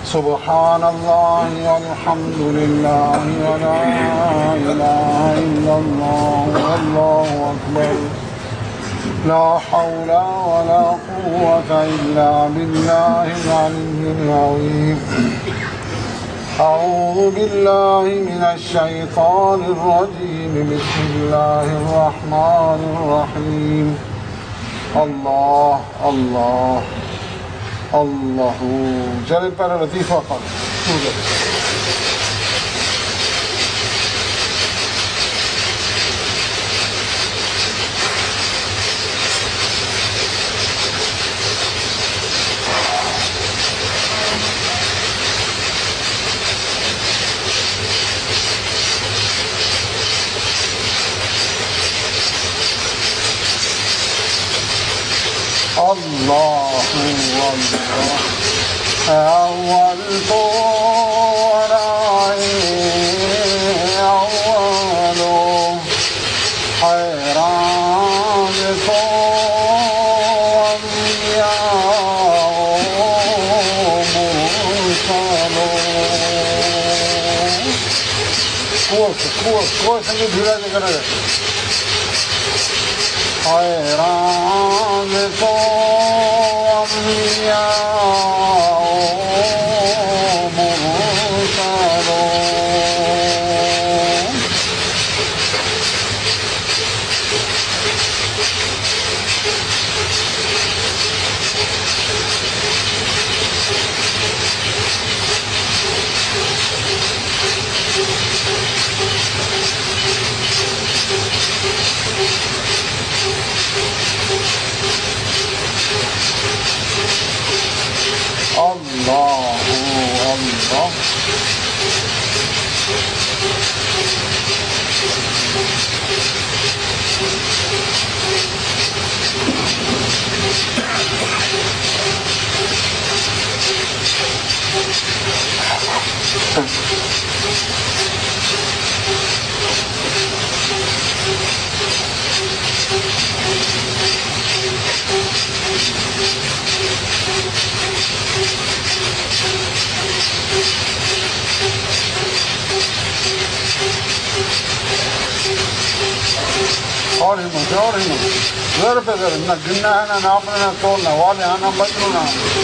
سبحان الله والحمد لله ولا إله إلا الله والله أكبر لا حول ولا قوة إلا بالله العلي العظيم أعوذ بالله من الشيطان الرجيم بسم الله الرحمن الرحيم الله الله الله جل پر لطیفہ قل الله أول أول حيران कोर्स धीरे कर حیران تو انبیاء مرسلون الله الله और हिम्मत ज़र पे ज़र न गिनना है ना नापना ना तोड़ना वाले आना बदलना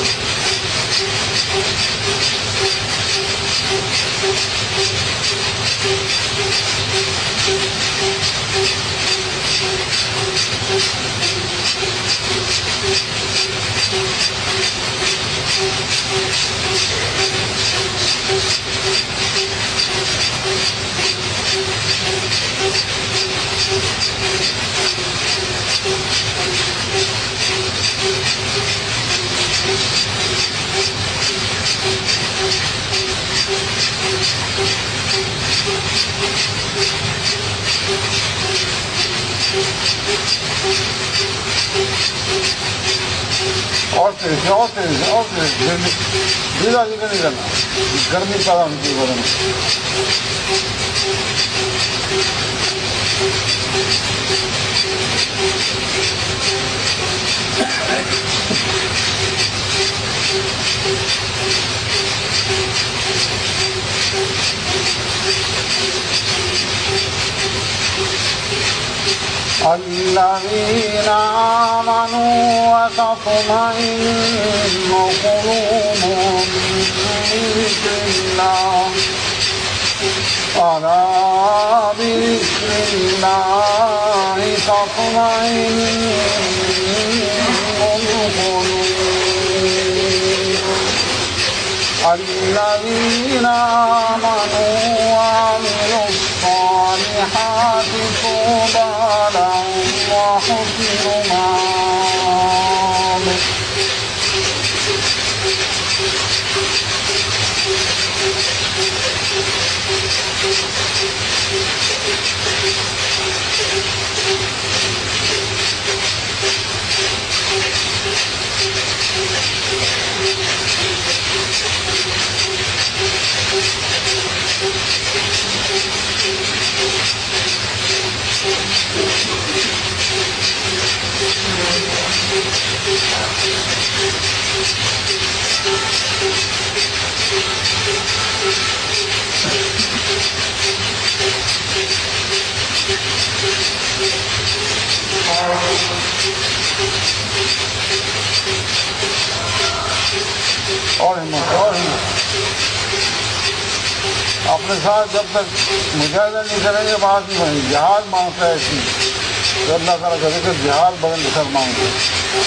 और तेज धीरे धीरे नहीं करना गर्मी पैदा होती है बदन الذين آمنوا وتطمئن قلوبهم بذكر الله ألا بذكر الله تطمئن القلوب الذين آمنوا وعملوا الصالحات طوبى لهم وحسن مآب और हिम्मत और हिम्मत। अपने साथ जब तक मुजाहिदा नहीं करेंगे बात नहीं बनेगी। जिहाद मांगता है ऐसी तो अल्लाह ताला का जिक्र जिहाद बदल कर मांगते हैं।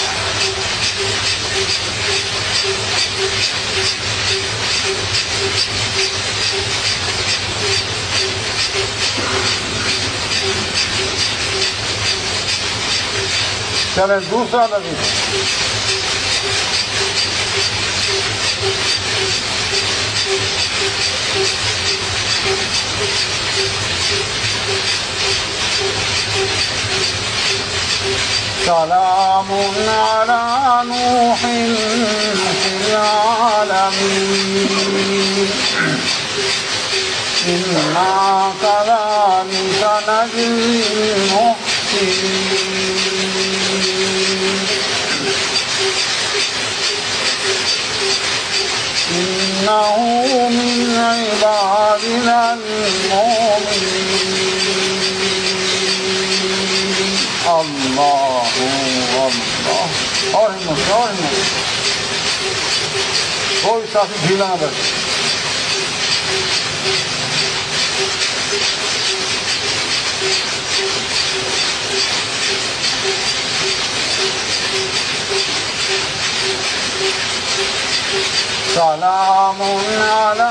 चले दूसरा लफ्ज़ सलामुन अला नूहिन फिल आलमीन इन्ना कज़ालिका नज़्ज़िल मुहसिनीन इन्नहु मिन इबादिना अल-मुमिनीन। अल्लाह अल्लाह और हिम्मत और हिम्मत। कोई साथी ढीला ना बैठे। सलामुन अला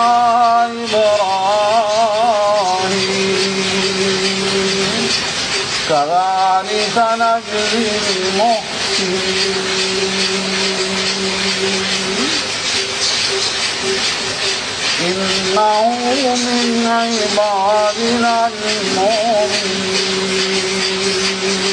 इब्राहीम कज़ालिका नज़्ज़िल मुहसिनीन इन्नहु मिन इबादिना अल-मुमिनीन।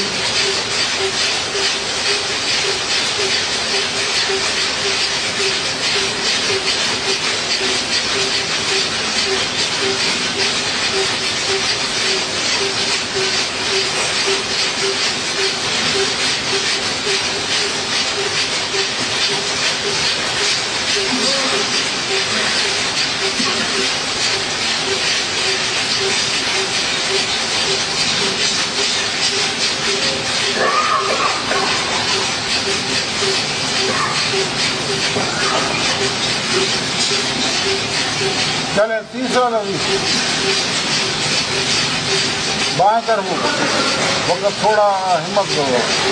चले तीसरा लफ्ज़ बाएं तरफ वक्त थोड़ा हिम्मत दो।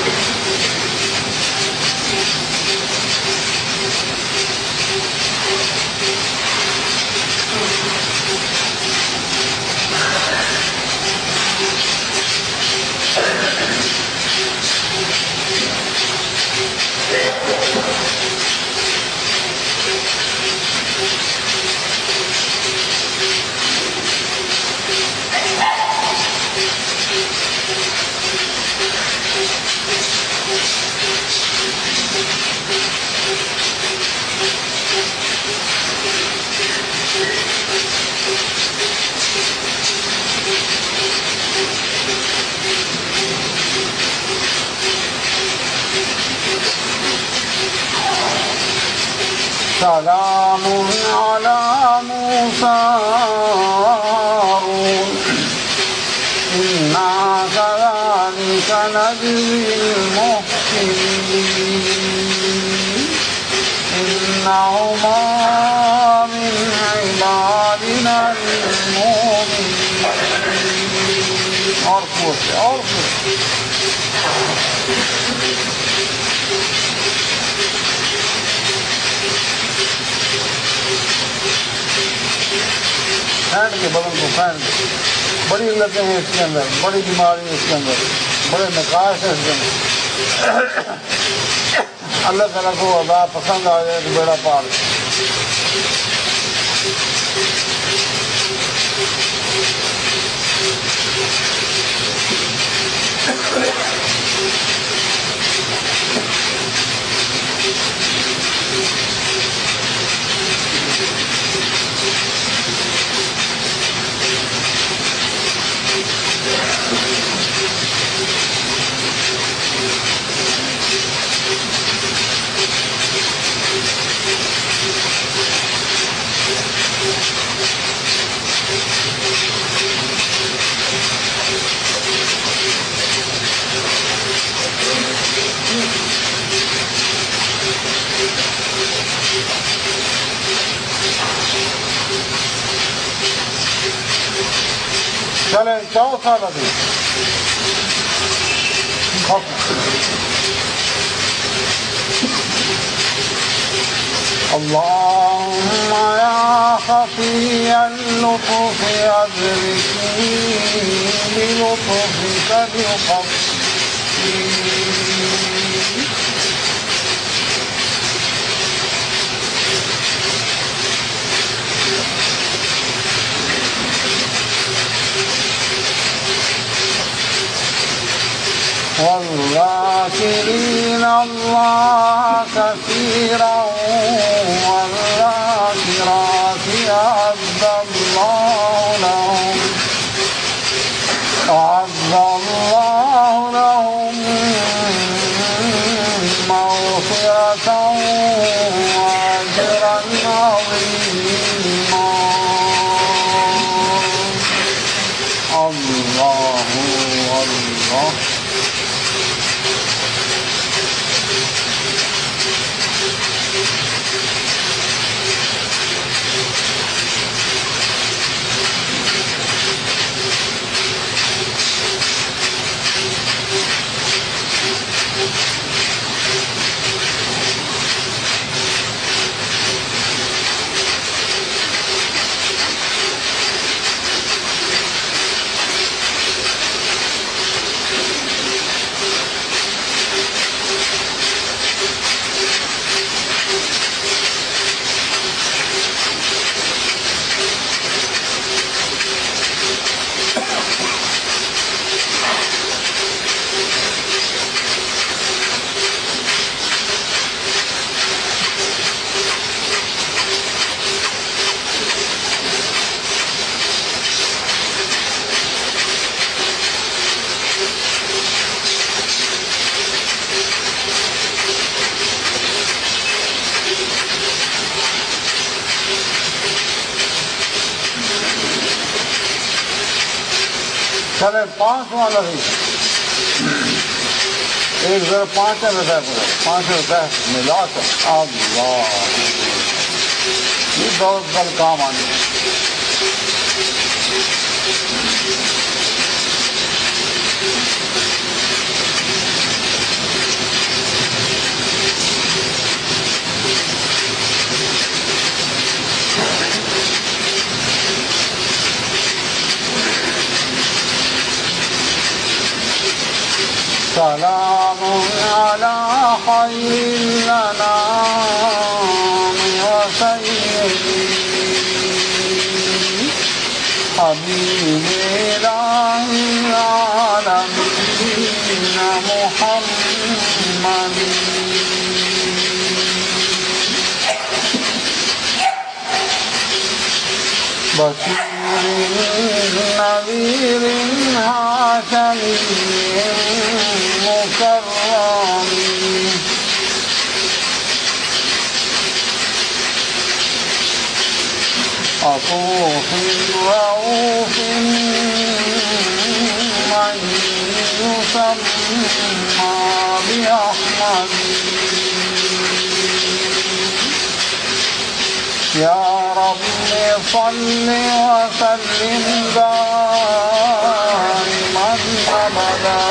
सलामुन अला मूसा इन्ना कज़ालिका नज़्ज़िल मुहसिनीन इन्नहुमा मिन इबादिना अल-मुमिनीन। और कुछ फैंट के बदन को फैंट। बड़ी इल्लतें हैं इसके अंदर, बड़ी बीमारी है इसके अंदर, बड़े नकाश है इसके अंदर। अल्लाह ताला को अज़ाब पसंद आ जाए तो बेड़ा पार। चले चौथा लगे اللهم يا خفي اللطف أدركني بلطفك بخفي والذاكرين الله كثيرا والذاكرات أعد الله لهم مغفرة وأجرا عظيما الله الله चले 5वां लगी 1,500 रुपये पर 500 रुपये मिलाकर अल्लाह ये बहुत बल काम आने سلام على خير الأنام وسيدي حبيب إله العالمين محمد بشير نذير هاشمي مكرم عطوف رؤوف من يسمى بأحمد يا رب صل وسلم دائما أبدا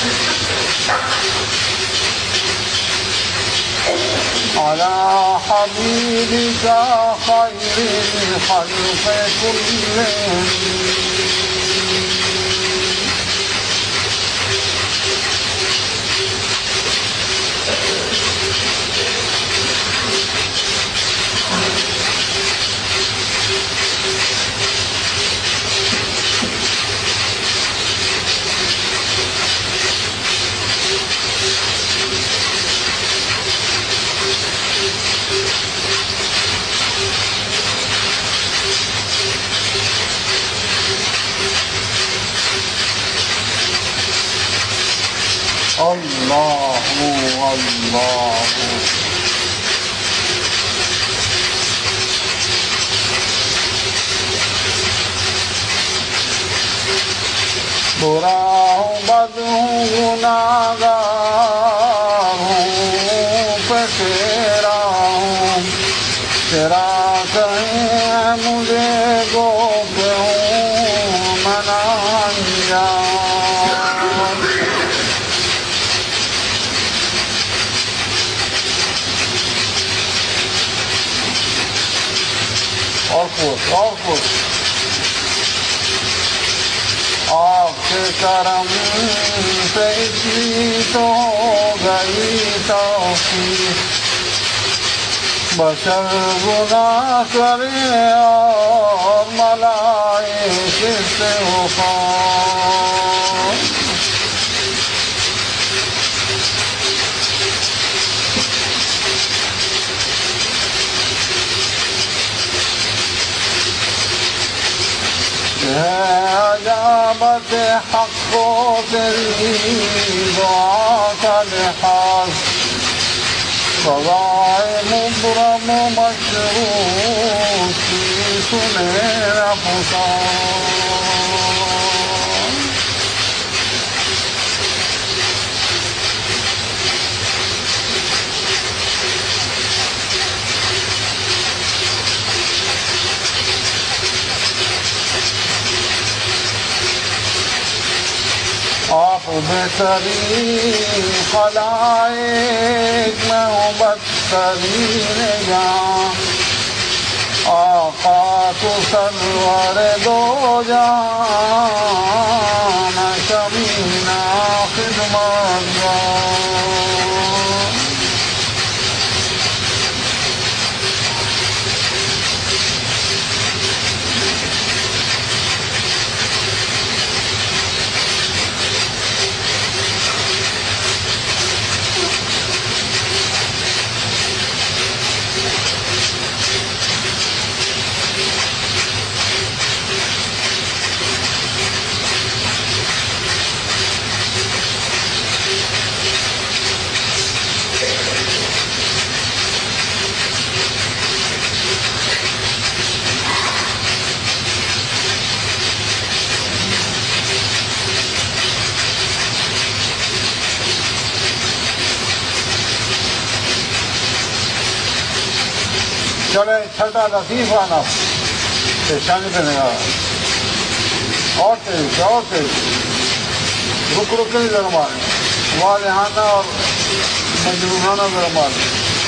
على حبيبك خير الخلق كلهم الله الله बुरा हूँ बद हूँ गुनाहगार हूँ पे तेरा हूँ तेरा कहीं है मुझे गोप हूँ मना और कुछ और कुछ। आपके करम से इतनी तो हो गई तौफीक, बशर गुनाह करे और मलाइके से हुक्म। अजाबत हक़ो तेरी दुआ का लिहाज, सवाए मुबरम मशरूक़ की सुने न पुकार। आप बेहतरीन खलाइक में हूँ बदतरीन जान, आका तो सरवर दो जान, कमीना खिदमत चले। छठा लतीफ़ा नफ्स, पेशानी पे निगाह, और तेज और तेज, रुक रुक के जरा मारे, वालिहाना और मजरूहाना जरा मारे।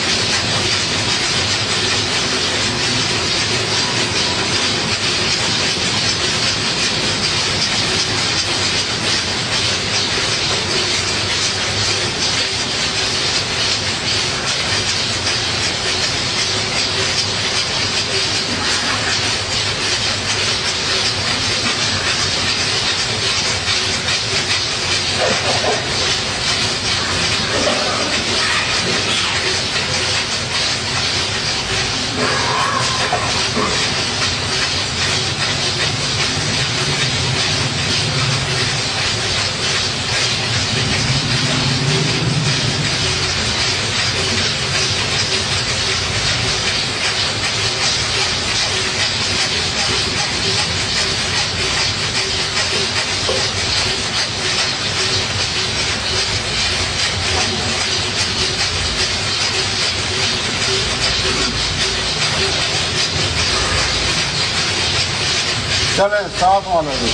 चले साथ वाले भी।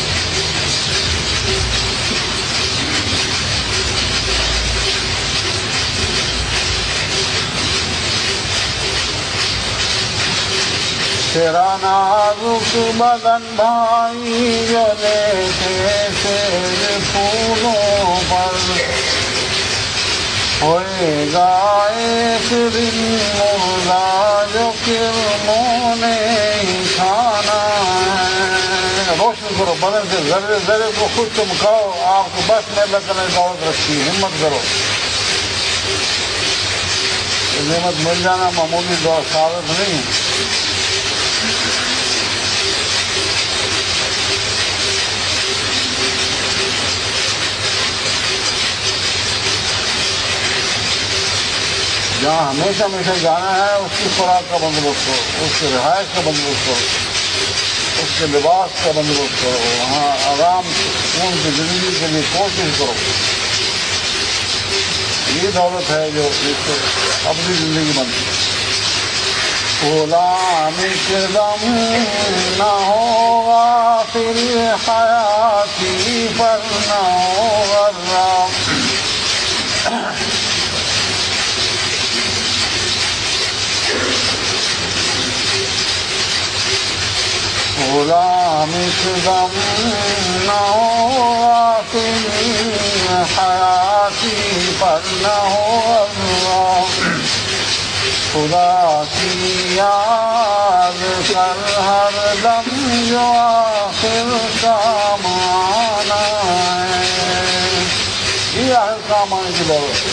तेरा नाजुक बदन भाई जो लेके तेरे फूलों पर, होएगा एक दिन मुर्दा जो किरणों ने खाना है। रोशन करो बदन से जर्रे जर्रे को खुद चमकाओ, आपको बस में अल्लाह ताला ने दावत रखी, हिम्मत करो। नेमत मिल जाना मामूली दौर साबित नहीं। जहाँ हमेशा हमेशा जाना है उसकी खुराक का बंदोबस्त करो, उसके रिहाइश का बंदोबस्त करो, उसके लिबास का बंदोबस्त करो, वहाँ आराम सुकून की ज़िंदगी के लिए कोशिश करो। ये दौलत है जो इससे अपनी ज़िंदगी बनती है। गुलाम इकदम ना होगा फिर हयाती पर ना होगा राम। خذا مقدم نہ ہو حیاتی پر نہ ہو اللہ خدا کی یاد کر ہر دم جو آخر کا معنی ہے یہ آخر کا معنی کی ضرورت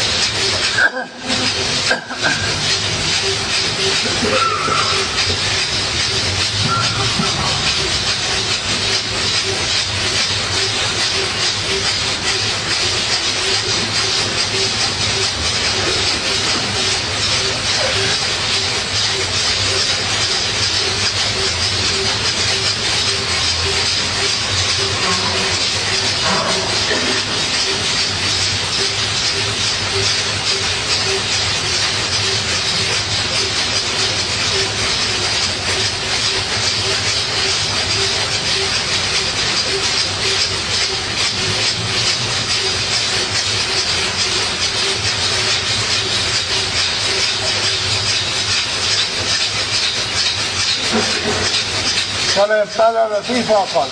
چلے پہلا لطیفہ قال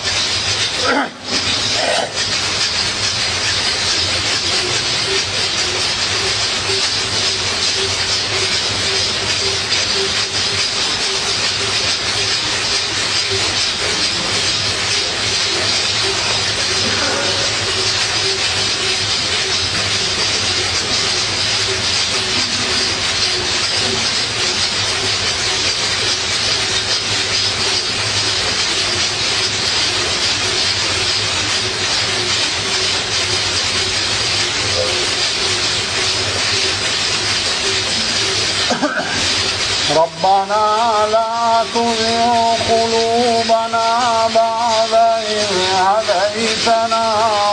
ربنا لا تزغ قلوبنا بعد إذ هديتنا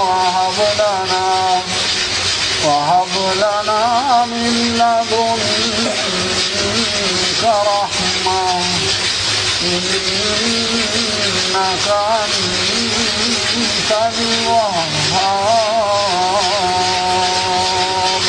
وهب لنا من لدنك رحمة إنك أنت الوهاب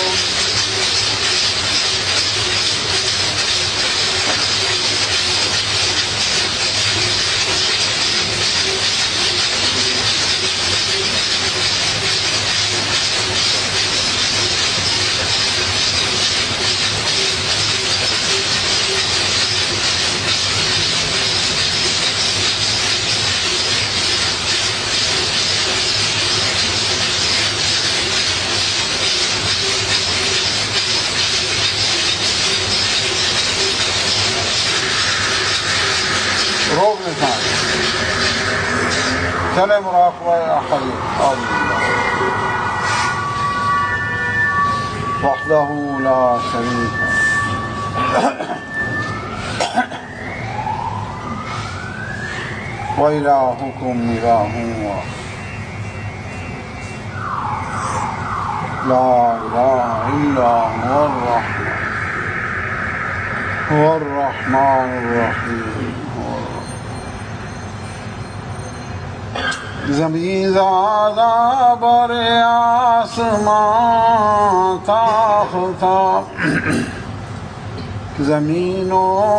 چلے مراقبہ احدی وحدہ لا شریک وإلهكم إله واحد لا إله إلا هو الرحمن الرحيم زمین زادہ بر آسمان تاختا زمین و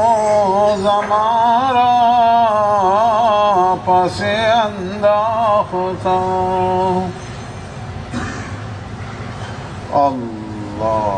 زمان را پس انداختا اللہ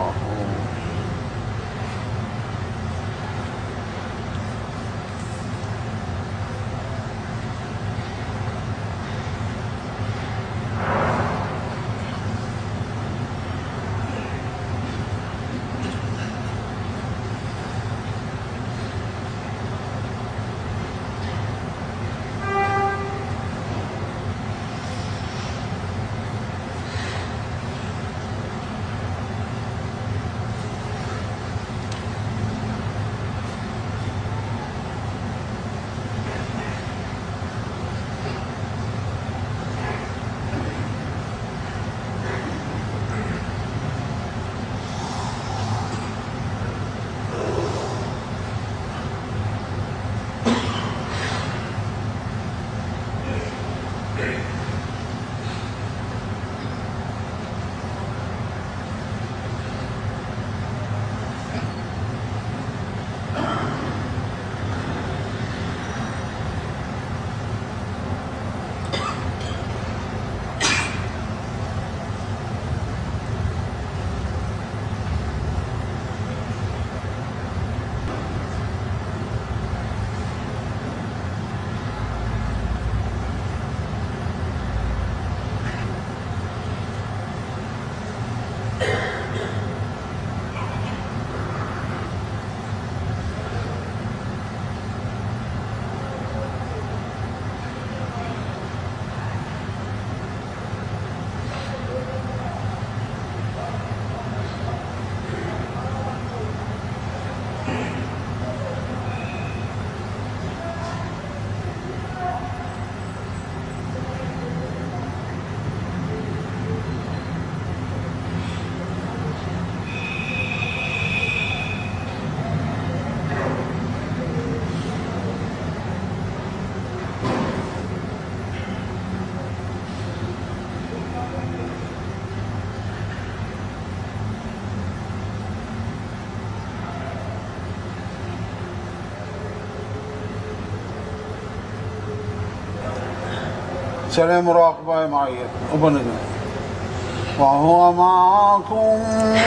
चले मुराक़बा माइयत बन गए। वहुवा माकुम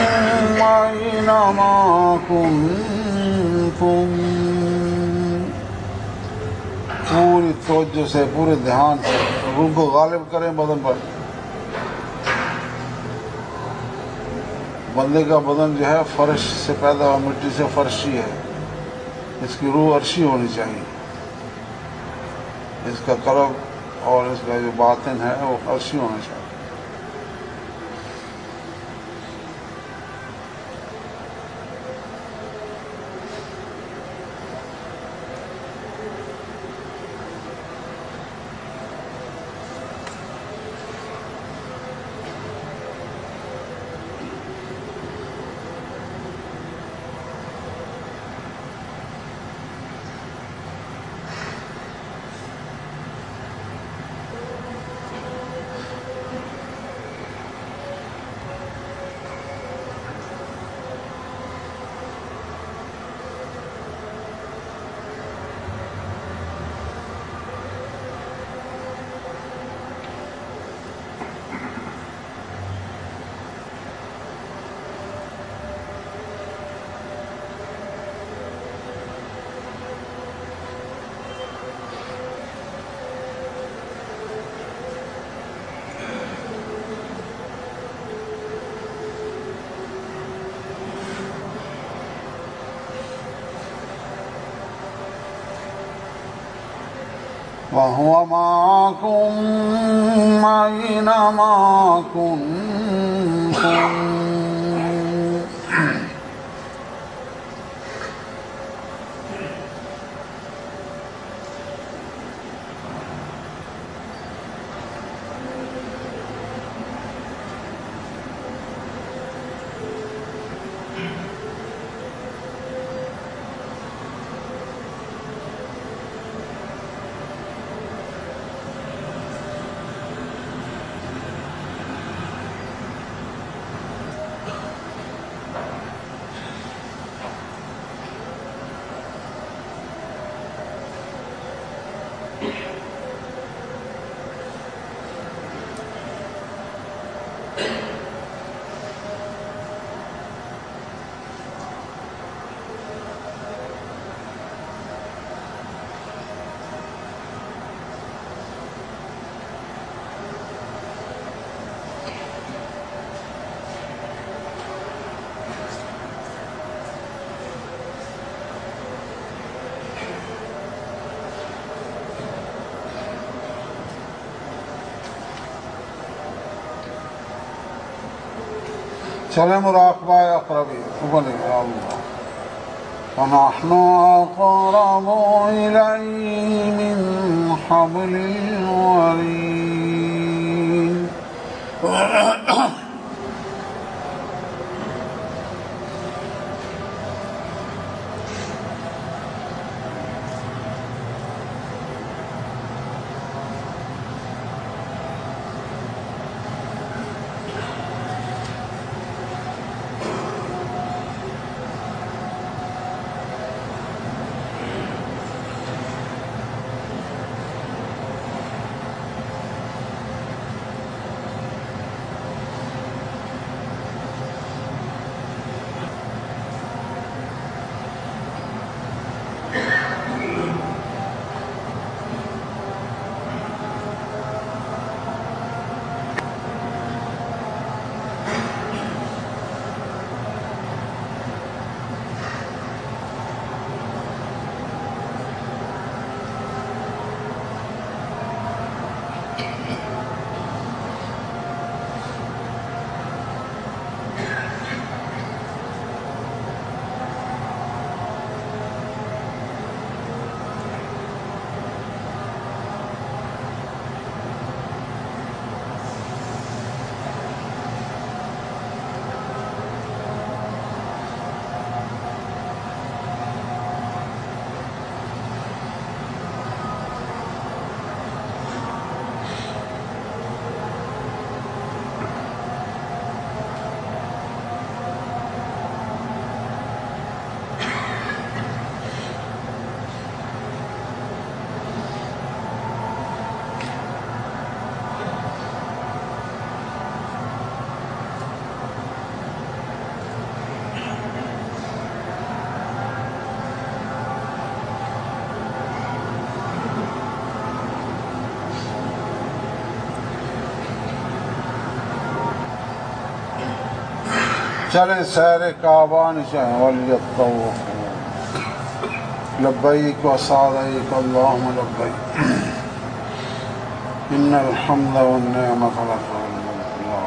ऐनमा कुंतुम, पूरी तवज्जो से, पूरे ध्यान से रूह को गालिब करें बदन पर। बंदे का बदन जो है फर्श से पैदा हुआ, मिट्टी से फर्शी है, इसकी रूह अर्शी होनी चाहिए, इसका कल्ब और इसका जो बातिन है वो अर्शी होना चाहिए। वहुवा माकुम ऐनमा कुंतुम, चले मुराक़बा अक़रबी बन गया। अल्लाह वनहनु अक़रबु इलैहि मिन हब्लिल वरीद। चले सैर काबा निशान वलियत्तवफ़ू लब्बैक व सअदैक अल्लाहुम्मा लब्बैक इन्नल हम्दा वन निअमत लक वल मुल्क ला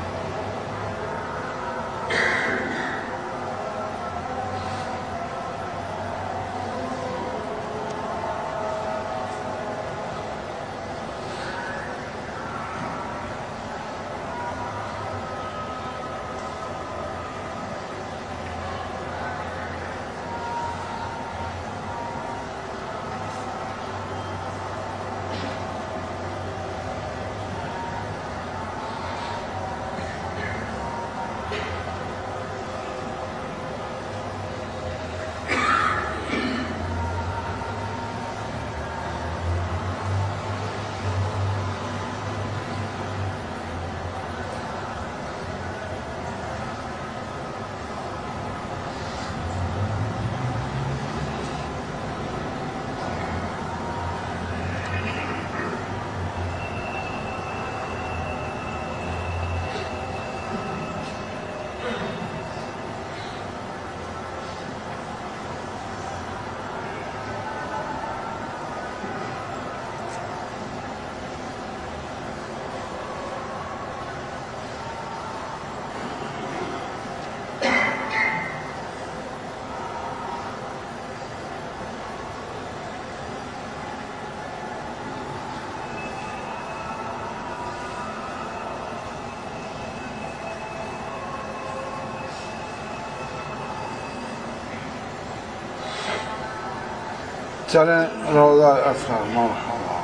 चलें रोज़ा असर मरहबा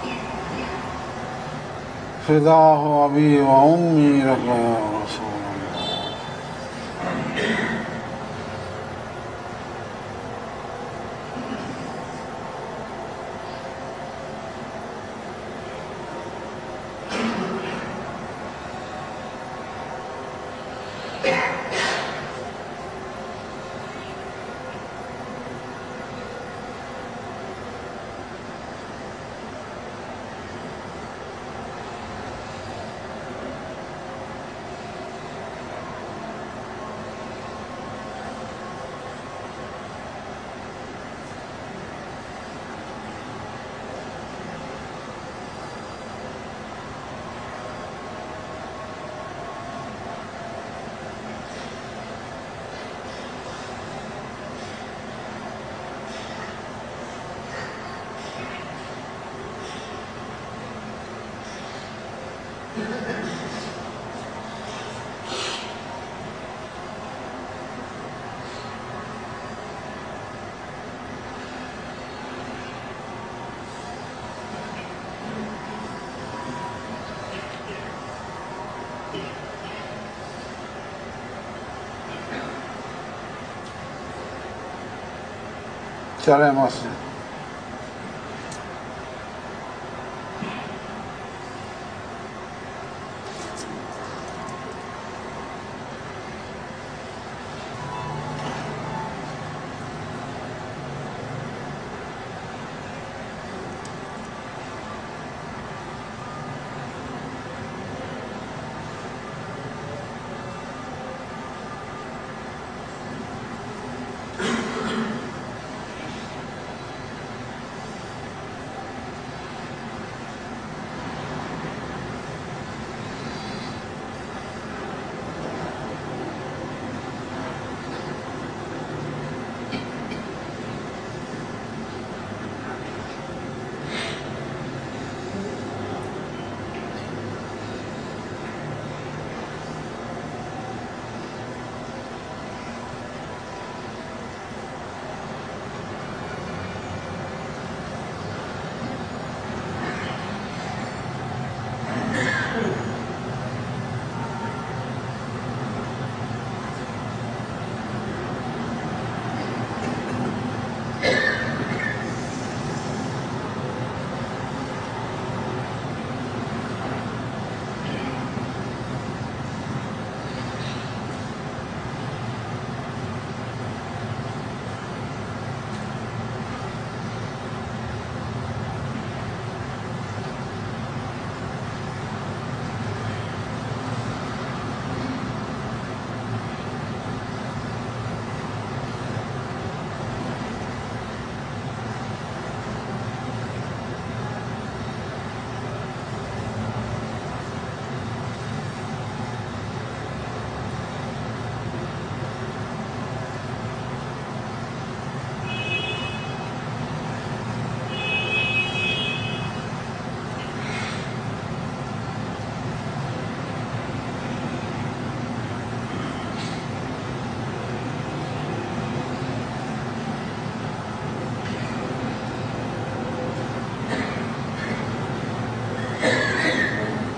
फिदाहु अबी व उम्मी लक या रसूल चलें मस्जिद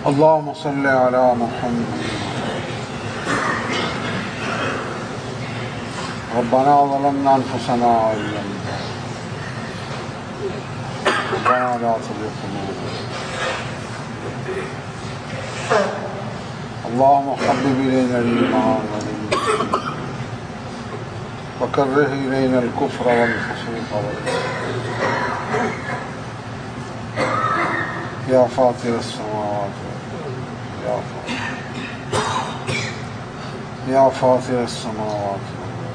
اللهم صل على محمد. ربنا ظلمنا أنفسنا وإن لم ربنا لا تزغ قلوبنا. اللهم حبب إلينا الإيمان وكره إلينا الكفر والفسوق والعصيان يا فاطر السماوات يا فاطر السماوات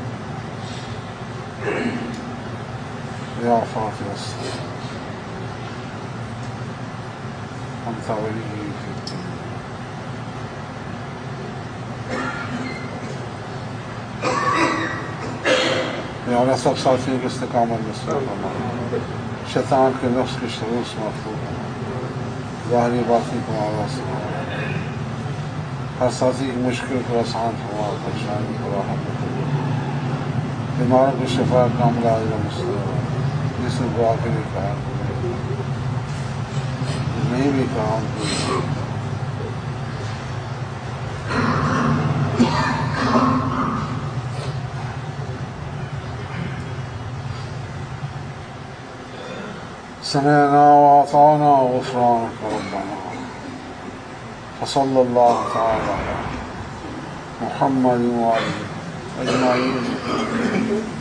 يا فاطر السماوات أنت ولي في الدنيا. या अल्लाह सब साथियों की इस्तिकामत नसीब फरमा, शैतान के नफ्स के शरूर से महफूज फरमा, ज़ाहिरी बातिनी को आवाज़ फरमा, हर साथी की मुश्किल को आसान फरमा, परेशानी को राहत फरमा, बीमारों को शिफा कामिला आजिला मुस्तक़िल, जिसने दुआ के लिए कहा नहीं भी कहा سمعنا وأطعنا غفرانك ربنا. فصلى الله تعالى على محمد وآله أجمعين.